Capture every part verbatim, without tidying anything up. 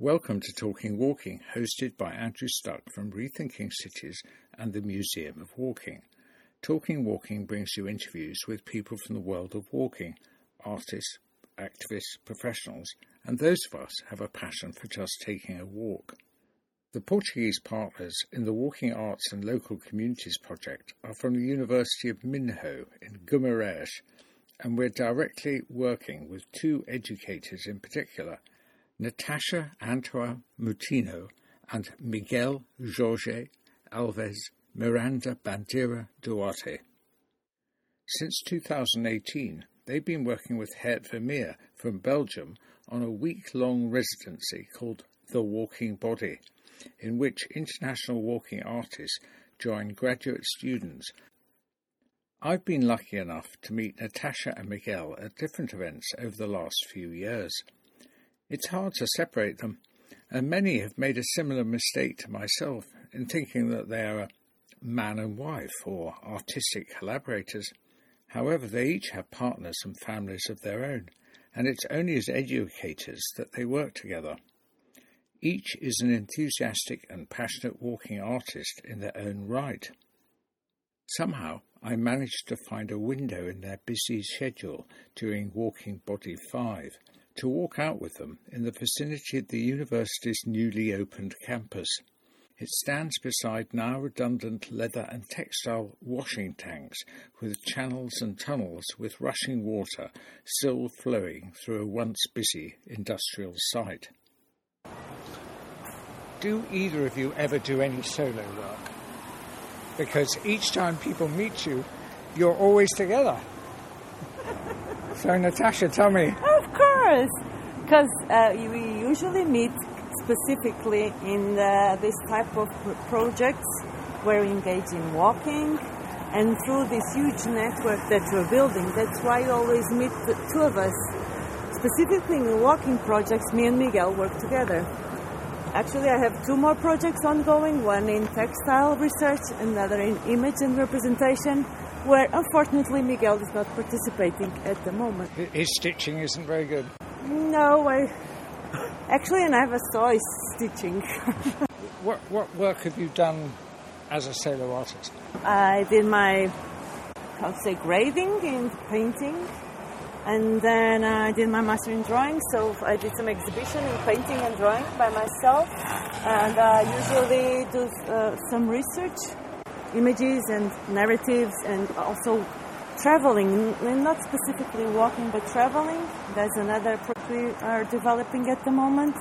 Welcome to Talking Walking, hosted by Andrew Stuck from Rethinking Cities and the Museum of Walking. Talking Walking brings you interviews with people from the world of walking, artists, activists, professionals, and those of us who have a passion for just taking a walk. The Portuguese partners in the Walking Arts and Local Communities project are from the University of Minho in Guimarães, and we're directly working with two educators in particular, Natasha Antoa Mutino and Miguel Jorge Alves Miranda Bandeira Duarte. Since two thousand eighteen, they've been working with Geert Vermeer from Belgium on a week-long residency called The Walking Body, in which international walking artists join graduate students. I've been lucky enough to meet Natasha and Miguel at different events over the last few years. It's hard to separate them, and many have made a similar mistake to myself in thinking that they are a man and wife or artistic collaborators. However, they each have partners and families of their own, and it's only as educators that they work together. Each is an enthusiastic and passionate walking artist in their own right. Somehow, I managed to find a window in their busy schedule during Walking Body five to walk out with them in the vicinity of the university's newly opened campus. It stands beside now redundant leather and textile washing tanks with channels and tunnels with rushing water still flowing through a once busy industrial site. Do either of you ever do any solo work? Because each time people meet you, you're always together. So, Natasha, tell me. Of course, because uh, we usually meet specifically in uh, this type of projects where we engage in walking, and through this huge network that we're building, that's why we always meet the two of us. Specifically in the walking projects, me and Miguel work together. Actually, I have two more projects ongoing, one in textile research, another in image and representation, where unfortunately Miguel is not participating at the moment. His stitching isn't very good. No, I actually I never saw his stitching. What what work have you done as a solo artist? I did my, how to say, grading in painting, and then I did my master in drawing, so I did some exhibition in painting and drawing by myself, and I usually do uh, some research, images and narratives, and also traveling, not specifically walking, but traveling. That's another project we are developing at the moment.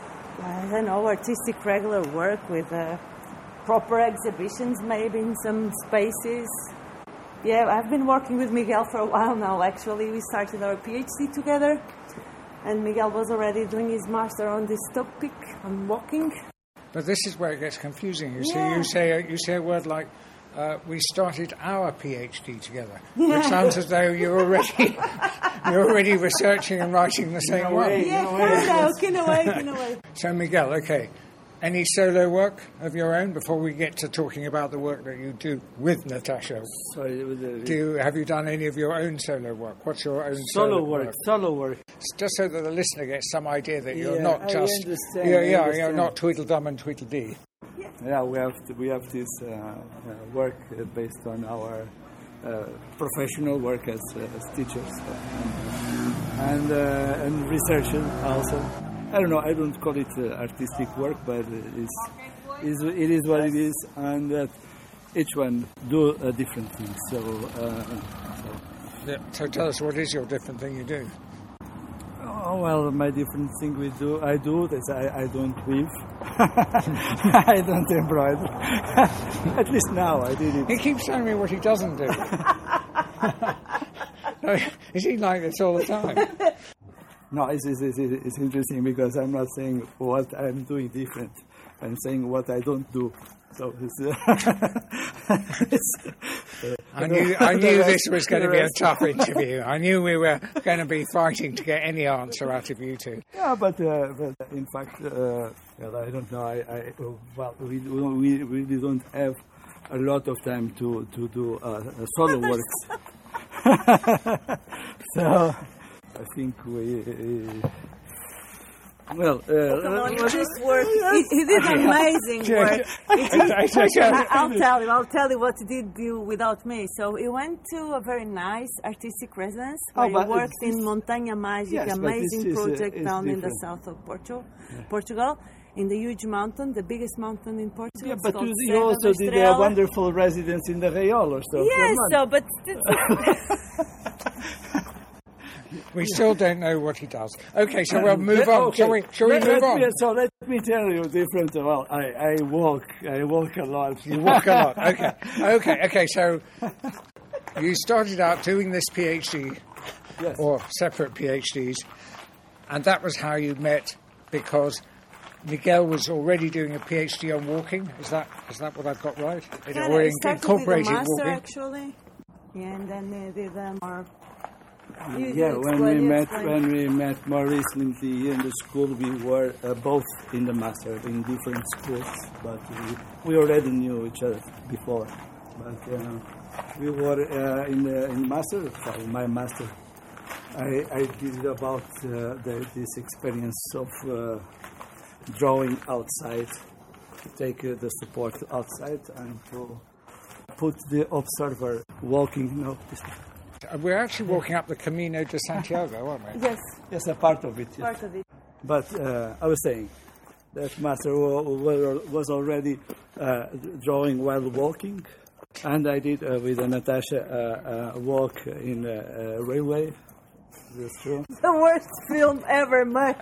I don't know, artistic regular work with uh, proper exhibitions, maybe in some spaces. Yeah, I've been working with Miguel for a while now, actually. We started our PhD together, and Miguel was already doing his master on this topic, on walking. But this is where it gets confusing. You Yeah. see, you say you say a word like, uh, we started our PhD together, which sounds as though you're already you're already researching and writing the same No one. way. Yeah, no kind of, in a way, in a way. So, Miguel, okay, any solo work of your own before we get to talking about the work that you do with Natasha? Sorry, with the, Do you, have you done any of your own solo work? What's your own solo solo, work, solo work. Just so that the listener gets some idea that you're Yeah, not I just understand, you're, I yeah, you're understand. not Tweedledum and Tweedledee. Yeah, we have to, we have this uh, uh, work uh, based on our uh, professional work as, uh, as teachers uh, and uh, and researchers also. I don't know. I don't call it uh, artistic work, but it's, it's it is what it is, and that each one do a different thing. So, uh, so. Yeah, so tell us, what is your different thing you do? Oh, well, my different thing we do, I do is I, I don't weave. I don't embroider. At least now I did it. He keeps telling me what he doesn't do. No, is he like this all the time? No, it's, it's, it's, it's interesting because I'm not saying what I'm doing different. I'm saying what I don't do. So it's, uh, it's uh, I knew I knew rest, this was going to be a rest. tough interview. I knew we were going to be fighting to get any answer out of you two. Yeah, but, uh, but in fact, uh, well, I don't know. I, I well, we we really don't have a lot of time to to do uh, solo works. So I think we Well, uh, Come on, uh, this work. He, he did amazing work. He did, I, I'll tell you. I'll tell you what he did do without me. So he went to a very nice artistic residence where Oh, but he worked this- in Montanha Mágica, Yes, but this amazing is, uh, project is down in the different. south of Portugal. Portugal, in the huge mountain, the biggest mountain in Portugal. yeah, It's but called you, you Serra also da did a Estrela. wonderful residence in the Raiol or so. Yes, Come on. so but We still don't know what he does. Okay, so we'll move Let- on. okay. Shall we, shall we Let- move let on? me- so let me tell you different. Well, I, I walk. I walk a lot. You walk a lot. Okay. Okay, okay, so you started out doing this PhD Yes. or separate PhDs, and that was how you met because Miguel was already doing a PhD on walking. Is that is that what I've got right? It Kinda, already it started incorporated with a master walking. actually, yeah, and then they did um, more. You- you Yeah, when explain, we you met, explain. when we met more recently in the school, we were uh, both in the master in different schools, but we, we already knew each other before. But uh, we were uh, in the in master. Sorry, my master. I, I did about uh, the, this experience of uh, drawing outside, to take uh, the support outside and to put the observer walking. No, this, Uh, We're actually walking up the Camino de Santiago, aren't we? Yes, yes, a part of it. Yes. part of it. But uh, I was saying that master wa- wa- was already uh, drawing while walking, and I did uh, with Natasha uh, uh, walk in a uh, railway. That's true. The worst film ever made.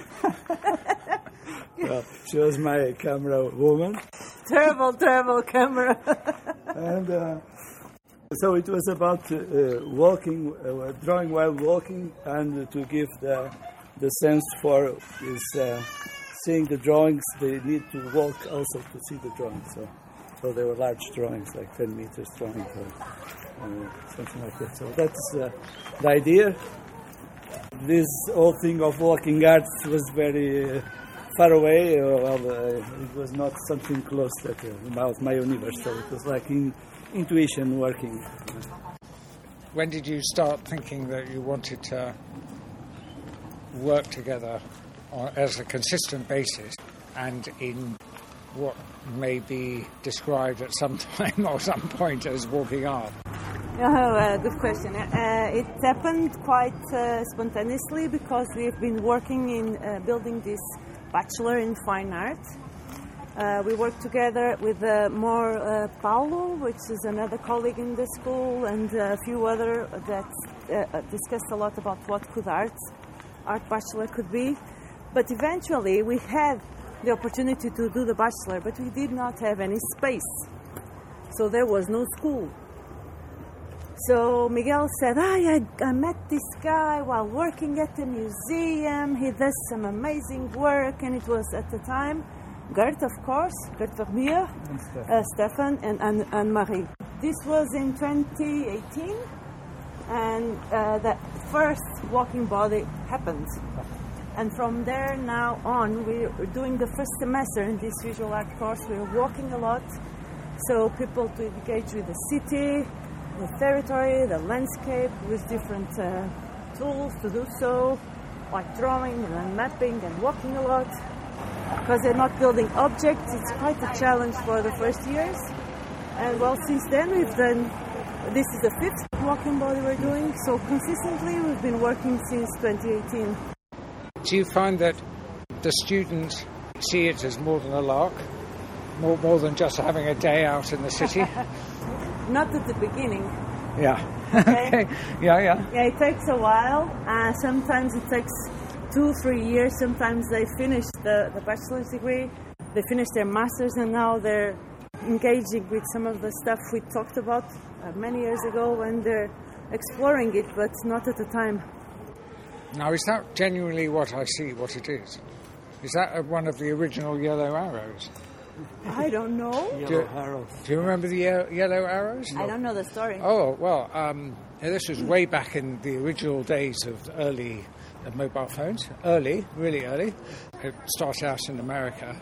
Well, she was my camera woman, Terrible, terrible camera. and uh, so it was about uh, walking, uh, drawing while walking, and to give the the sense for is uh, seeing the drawings. They need to walk also to see the drawings. So, so they were large drawings, like ten meters drawing, or uh, something like that. So that's uh, the idea. This whole thing of walking arts was very uh, far away. Uh, well, uh, it was not something close that uh, about my universe. So it was like in, intuition working. When did you start thinking that you wanted to work together on, as a consistent basis and in what may be described at some time or some point as walking art? Oh, uh, good question. Uh, it happened quite uh, spontaneously because we've been working in uh, building this bachelor in fine art. Uh, we worked together with uh, more uh, Paulo, which is another colleague in the school, and a few other that uh, discussed a lot about what could art, art bachelor could be. But eventually we had the opportunity to do the bachelor, but we did not have any space. So there was no school. So Miguel said, ah, I, I met this guy while working at the museum. He does some amazing work. And it was at the time Gert, of course, Gert Vermeer, uh, Stefan, and Anne- Anne-Marie. This was in twenty eighteen, and uh, the first walking body happened. And from there now on, we're doing the first semester in this visual art course. We're walking a lot, so people to engage with the city, the territory, the landscape, with different uh, tools to do so, like drawing and then mapping and walking a lot. Because they're not building objects, it's quite a challenge for the first years. And well, since then we've done, this is the fifth walking body we're doing, so consistently we've been working since twenty eighteen. Do you find that the students see it as more than a lark, more, more than just having a day out in the city? Not at the beginning. Yeah. Okay. Okay. Yeah, yeah. Yeah, it takes a while. Uh, sometimes it takes two, three years. Sometimes they finish the, the bachelor's degree, they finish their master's, and now they're engaging with some of the stuff we talked about uh, many years ago, and they're exploring it, but not at the time. Now, is that genuinely what I see, what it is? Is that uh, one of the original yellow arrows? I don't know. Yellow arrows. Do you remember the ye- yellow arrows? I don't know the story. Oh, well, um, this was way back in the original days of early uh, mobile phones. Early, really early. It started out in America,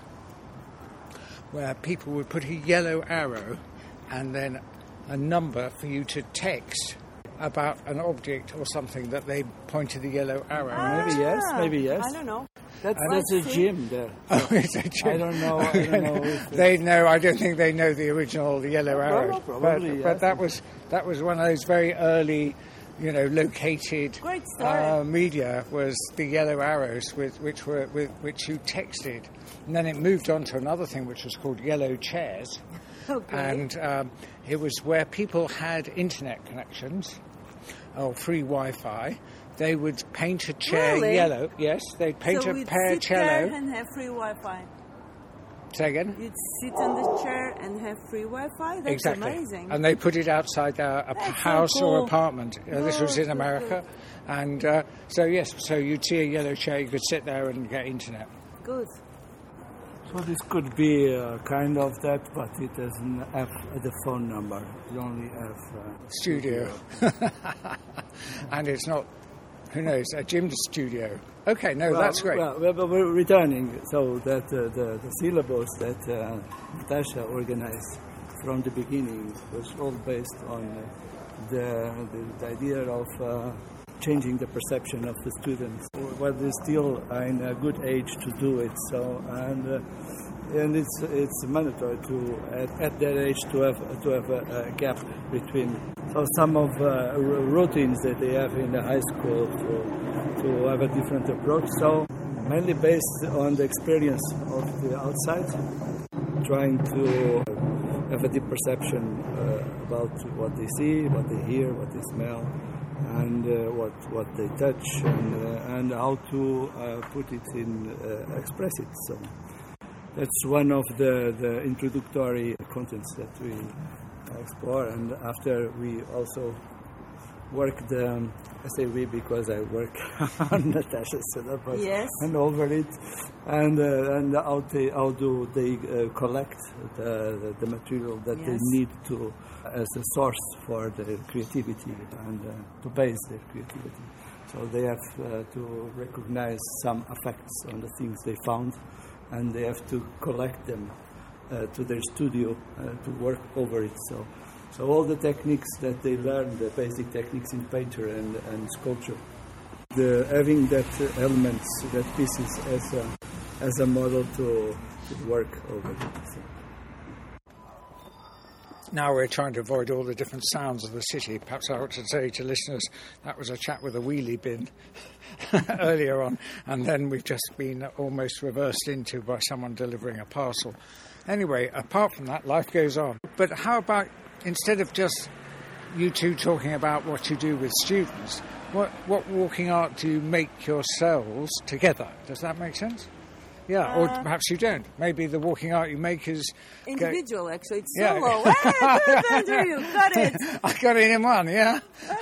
where people would put a yellow arrow and then a number for you to text about an object or something that they pointed the yellow arrow at. Maybe yes, maybe yes. I don't know. That's, Uh, that's a see? gym there. Oh, it's a gym. I don't know. I don't know if They know. I don't think they know the original Yellow Arrows. probably, but, yes. but that was that was one of those very early, you know, located Great story. uh, media was the Yellow Arrows, with, which were with which you texted, and then it moved on to another thing which was called Yellow Chairs, Okay. and um, it was where people had internet connections or free Wi-Fi. They would paint a chair Really? yellow. Yes, they'd paint so a we'd pair sit cello. there and have free Wi-Fi. Say again. You'd sit on the chair and have free Wi-Fi. That's Exactly. amazing. And they put it outside their a That's so house or cool. apartment. Uh, this was Oh, in so America. And uh, so, yes, so you'd see a yellow chair, you could sit there and get internet. Good. So this could be uh, kind of that, but it doesn't have the phone number. It only have uh, Studio. And it's not, who knows, a gym studio. Okay, no, Well, that's great. Well, well, but we're returning, so that uh, the, the syllabus that uh, Natasha organized from the beginning was all based on uh, the, the, the idea of uh, changing the perception of the students. Well, they're still in a good age to do it, so and uh, and it's it's mandatory to at, at that age to have to have a, a gap between. So some of uh, r- routines that they have in the high school to to have a different approach. So mainly based on the experience of the outside, trying to have a deep perception uh, about what they see, what they hear, what they smell, and uh, what what they touch, and uh, and how to uh, put it in, uh, express it. So that's one of the, the introductory contents that we explore. And after we also work the, um, I say we because I work on Natasha's syllabus Yes. and over it, and uh, and how they how do they uh, collect the, the the material that they Yes. need to as a source for their creativity and uh, to base their creativity. So they have uh, to recognize some effects on the things they found, and they have to collect them uh, to their studio uh, to work over it. So, so all the techniques that they learn, the basic techniques in painter and, and sculpture, the having that uh, elements, that pieces as a as a model to, to work over it. So. Now we're trying to avoid all the different sounds of the city. Perhaps I ought to say to listeners that was a chat with a wheelie bin earlier on, and then we've just been almost reversed into by someone delivering a parcel. Anyway, apart from that, life goes on. But how about, instead of just you two talking about what you do with students, what, what walking art do you make yourselves together? Does that make sense? Yeah, or Uh, perhaps you don't. Maybe the walking art you make is... go- Individual, actually. It's Yeah. solo. Hey, good, Andrew. Got it. I got it in one, yeah.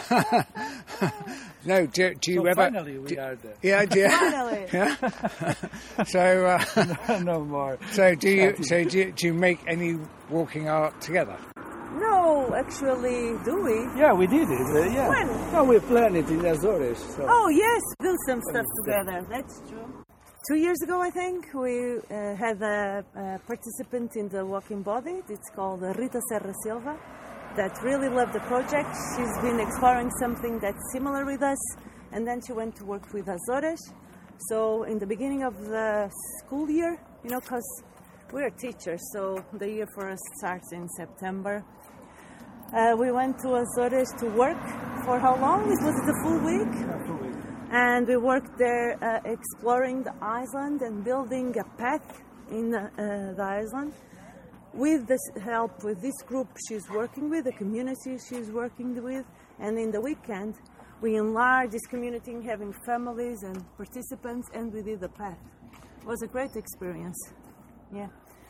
No, do, do you So ever... finally we do- are there. Yeah, do you, Finally. yeah. So, uh, No more. so do you? So do you, do you make any walking art together? No, actually, do we? Yeah, we did it. Uh, yeah. When? No, we planned it in Azores. So. Oh, yes. Do some stuff together. That's true. Two years ago, I think, we uh, had a, a participant in the Walking Body. It's called Rita Serra Silva, that really loved the project. She's been exploring something that's similar with us, and then she went to work with Azores. So in the beginning of the school year, you know, because we're teachers, so the year for us starts in September. Uh, we went to Azores to work for how long? It was the full week? And we worked there uh, exploring the island and building a path in uh, the island with the help with this group she's working with, the community she's working with. And in the weekend, we enlarged this community, having families and participants, and we did the path. It was a great experience. Yeah.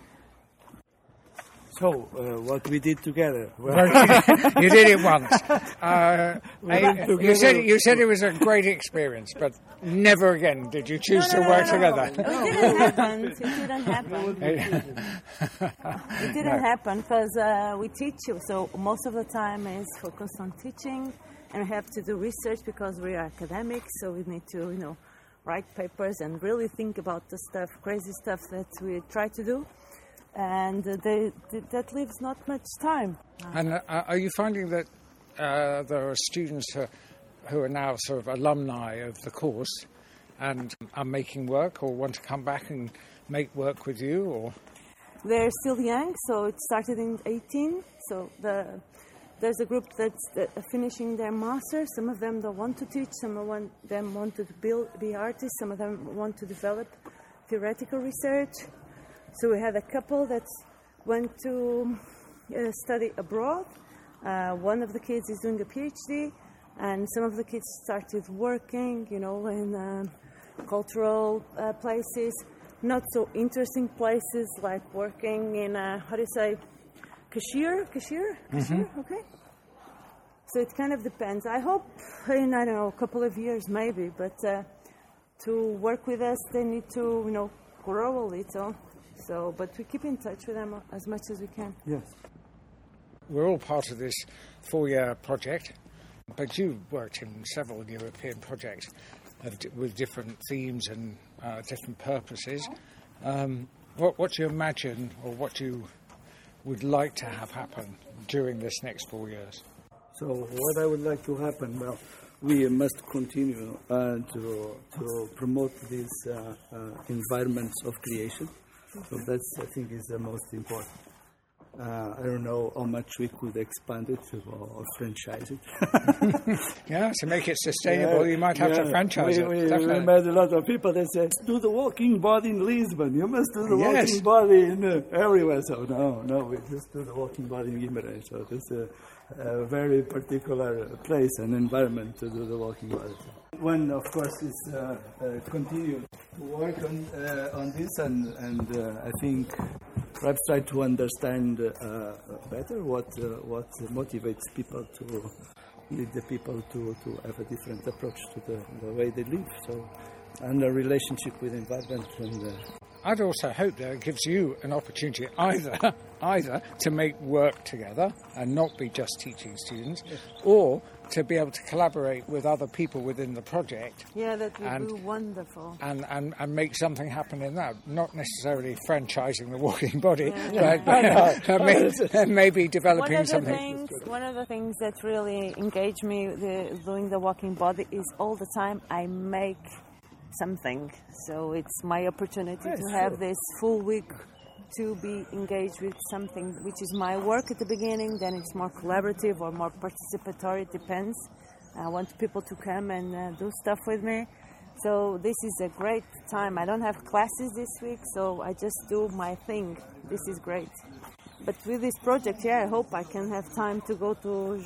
So, uh, what we did together? Well, You did it once. Uh, went I- you together. said you said it was a great experience, but never again did you choose to work together. It didn't happen. It didn't happen. It didn't happen because uh, we teach you, so most of the time is focused on teaching, and we have to do research because we are academics, so we need to, you know, write papers and really think about the stuff, crazy stuff that we try to do, and uh, they, th- that leaves not much time. And uh, are you finding that uh, there are students who, who are now sort of alumni of the course and are making work or want to come back and make work with you? Or they're still young, so it started in eighteen. So the, there's a group that's uh, finishing their master. Some of them don't want to teach, some of them want to build, be artists, some of them want to develop theoretical research. So we had a couple that went to uh, study abroad. Uh, one of the kids is doing a PhD, and some of the kids started working, you know, in uh, cultural uh, places, not so interesting places like working in, uh, how do you say, cashier, cashier, cashier, mm-hmm. Okay. So it kind of depends. I hope in, I don't know, a couple of years maybe, but uh, to work with us, they need to, you know, grow a little. So, but we keep in touch with them as much as we can. Yes. We're all part of this four-year project, but you've worked in several European projects with different themes and uh, different purposes. Um, what, what do you imagine, or what you would like to have happen during this next four years? So what I would like to happen, well, we must continue uh, to to promote these uh, uh, environments of creation. So that's, I think, is the most important. Uh, I don't know how much we could expand it or, or franchise it. Yeah, to make it sustainable, yeah, you might have yeah. to franchise we, it. We, definitely. we met a lot of people that say, do the walking body in Lisbon. You must do the Yes. walking body in uh, everywhere. So no, no, we just do the walking body in Guimarães. So it's a, a very particular place and environment to do the walking body. One, of course, is uh, uh, continue to work on uh, on this, and and uh, I think perhaps try to understand uh, better what uh, what motivates people to lead the people to, to have a different approach to the, the way they live. So, and a relationship with environment. And uh, I'd also hope that it gives you an opportunity either either to make work together and not be just teaching students, yes. or to be able to collaborate with other people within the project. Yeah, that would and, be wonderful. And, and, and make something happen in that. Not necessarily franchising the walking body, yeah. but, but uh, maybe, maybe developing one of the something. Things, one of the things that really engaged me the, doing the walking body is all the time I make something. So it's my opportunity yes, to have sure. this full week to be engaged with something which is my work at the beginning, then it's more collaborative or more participatory, it depends. I want people to come and uh, do stuff with me. So this is a great time. I don't have classes this week, so I just do my thing. This is great. But with this project, yeah, I hope I can have time to go to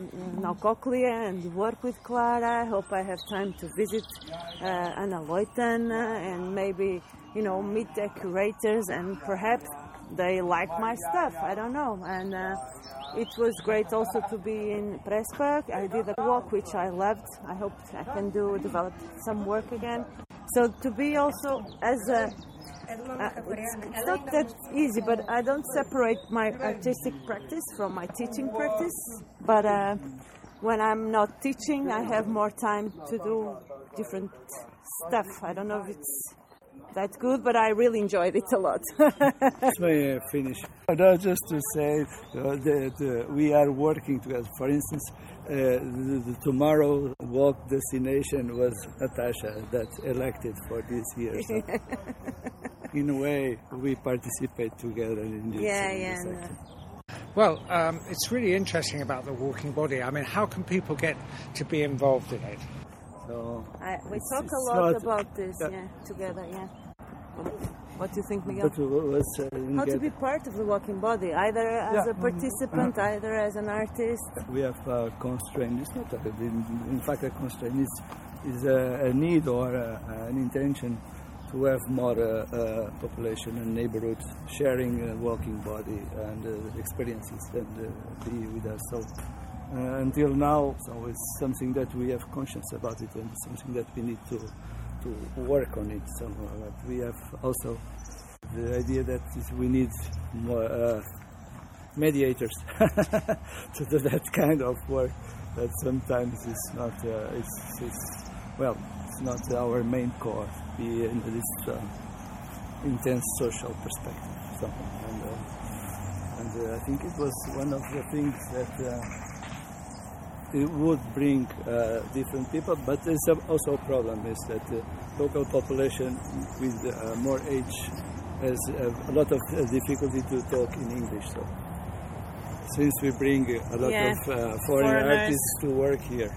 Naukoklia and work with Clara. I hope I have time to visit uh, Anna Leuten and maybe, you know, meet the curators, and perhaps they like my stuff. I don't know. And uh, it was great also to be in Pressburg. I did a walk which I loved. I hope I can do develop some work again. So to be also as a Uh, it's, it's not that easy, but I don't separate my artistic practice from my teaching practice. But uh, when I'm not teaching, I have more time to do different stuff. I don't know if it's that good, but I really enjoyed it a lot. May I finish? No, just to say uh, that uh, we are working together. For instance, uh, the, the tomorrow walk destination was Natasha that's elected for this year. So in a way, we participate together in this. Yeah, in yeah. this No. Well, um, it's really interesting about the walking body. I mean, how can people get to be involved in it? So I, we it's, talk it's a lot not, about this, uh, yeah, together, yeah. What do you think, Miguel? But was, uh, How to be part of the walking body, either as Yeah. a participant, uh-huh. either as an artist. We have a constraint. It's not a, in, in fact a constraint. It's, is a, a need or a, an intention to have more uh, uh, population and neighborhoods sharing a walking body and uh, experiences and uh, be with us. So uh, until now, so it's something that we have conscience about it, and something that we need to to work on it. So uh, we have also the idea that we need more uh, mediators to do that kind of work. That sometimes it's not. Uh, it's, it's well, it's not our main core. Be in this uh, intense social perspective. So, and, uh, and uh, I think it was one of the things that uh, it would bring uh, different people, but there's also a problem is that the local population with uh, more age has uh, a lot of uh, difficulty to talk in English. So since we bring a lot yeah. of uh, foreign Foreigners. artists to work here,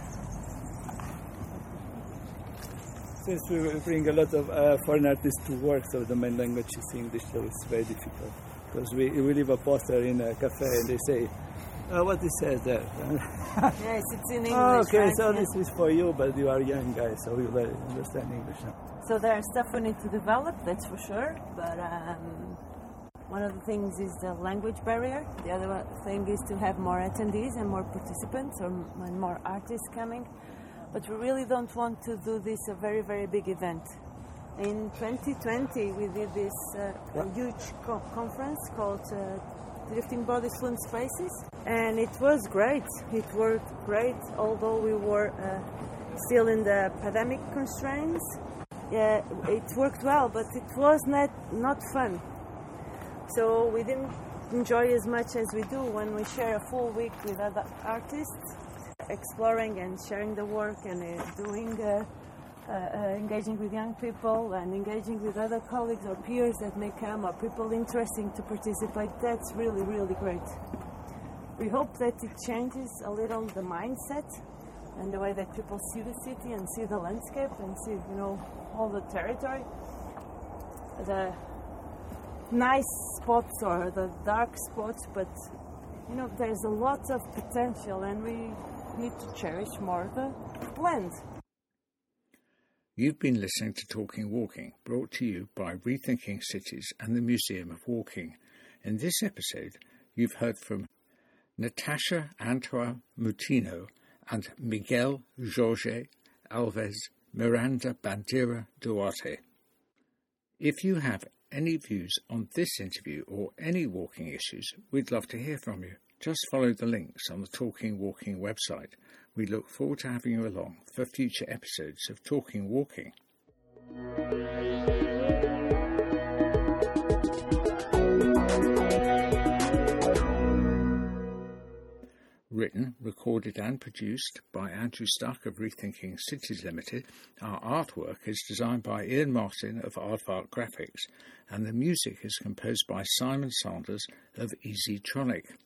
since we bring a lot of uh, foreign artists to work, so the main language is English, so it's very difficult. Because we, we leave a poster in a cafe and they say, oh, what it says there? Yes, it's in English. Oh, okay, right? so Yeah. this is for you, but you are young guys, so you will understand English now. So there's stuff we need to develop, that's for sure. But um, one of the things is the language barrier. The other one thing is to have more attendees and more participants or m- and more artists coming. But we really don't want to do this a very, very big event. In twenty twenty, we did this uh, a huge co- conference called uh, Drifting Bodies, Fluent Spaces, and it was great. It worked great, although we were uh, still in the pandemic constraints. Yeah, it worked well, but it was not not fun. So we didn't enjoy as much as we do when we share a full week with other artists, exploring and sharing the work and uh, doing. Uh, Uh, uh, engaging with young people and engaging with other colleagues or peers that may come or people interesting to participate. That's really, really great. We hope that it changes a little the mindset and the way that people see the city and see the landscape and see, you know, all the territory. The nice spots or the dark spots, but, you know, there's a lot of potential and we need to cherish more the land. You've been listening to Talking Walking, brought to you by Rethinking Cities and the Museum of Walking. In this episode, you've heard from Natasha Antoa Mutino and Miguel Jorge Alves Miranda Bandera Duarte. If you have any views on this interview or any walking issues, we'd love to hear from you. Just follow the links on the Talking Walking website. We look forward to having you along for future episodes of Talking Walking. Written, recorded and produced by Andrew Stuck of Rethinking Cities Limited. Our artwork is designed by Ian Martin of Aardvark Graphics, and the music is composed by Simon Sanders of Easytronic.